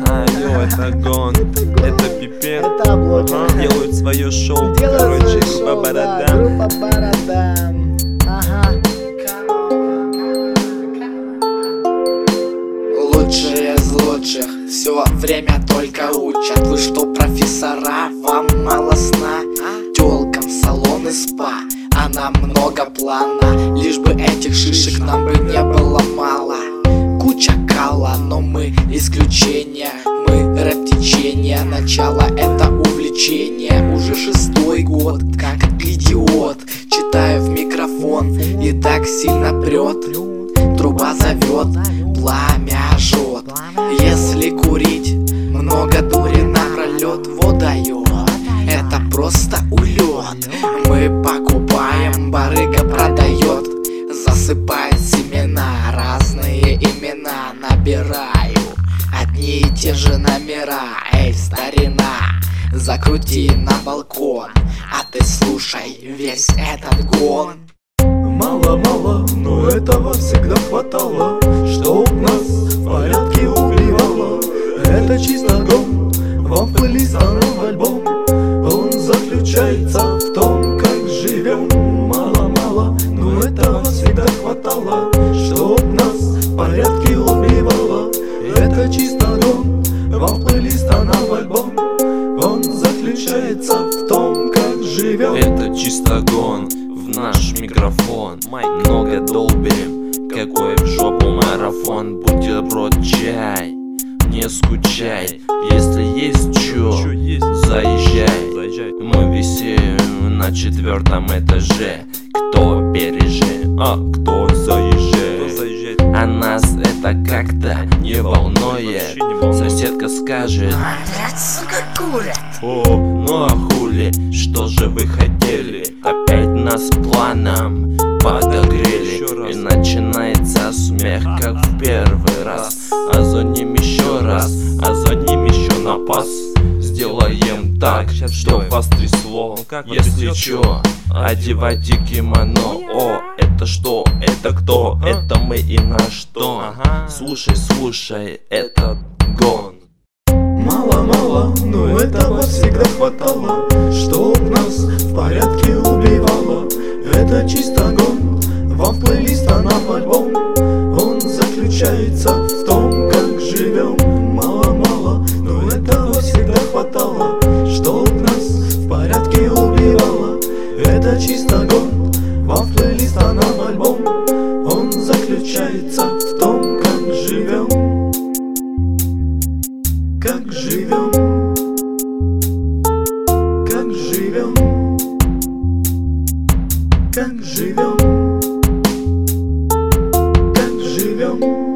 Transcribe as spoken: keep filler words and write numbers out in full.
Ага, йо, это гон, это пипец. Это облако. Ага, делают свое шоу. Делают Короче, свое группа шоу, да, Бородам. группа Бородам. Ага. Лучшие из лучших все время только учат. Вы что, профессора, вам мало сна? Тёлкам салон и спа, а нам много плана. Лишь бы этих шишек нам бы не было мало. Куча кала, но мы исключение. Мы рэп-течение, начало это увлечение. Уже шестой год, как идиот, читаю в микрофон и так сильно прет. Труба зовет, пламя жжет. Если курить, много дури напролет. Вот дает, это просто улет. Мы покупаем, барыга продает. Засыпает семена, разные имена набираю. Одни и те же номера, эй, старина, закрути на балкон, а ты слушай весь этот гон. Мало-мало, но этого всегда хватало, чтоб нас в порядке убивало. Это чисто гон, вам в плейлист, а нам в альбом. Он заключается в том, как живем. Мало-мало, но этого всегда хватало, чтоб нас в порядке убивало. Это чисто гон, вам в плейлист, а нам в альбом. Он заключается в том, как живем. Это чисто гон в наш микрофон. Много долбим, какой в жопу марафон. Бутерброд, чай, не скучай. Если есть чё, заезжай. Мы висим на четвертом этаже. Кто бережи, а кто заезжает. А нас это как-то не волнует. Соседка скажет: Блядь, сука, курят. о, ну а хули, что же вы хотели? Опять нас планом подогрели. И начинается смех, как в первый раз. А за ним еще раз, а за ним еще напас. Сделаем так, что вас трясло. Если чё, одевайте кимоно. О, это что, это кто? Это мы и на что? Слушай, слушай, это гон. Мало-мало, но этого всегда хватало, чтоб нас в порядке убивало. Это чисто гон, вам в плейлист, а нам в альбом. Он заключается в том, как живем. Мало-мало, но этого всегда хватало, чтоб нас в порядке убивало. Это чисто гон, вам в плейлист, а нам в альбом. Он заключается в том, как живем. Как живем, как живем, как живем, как живем.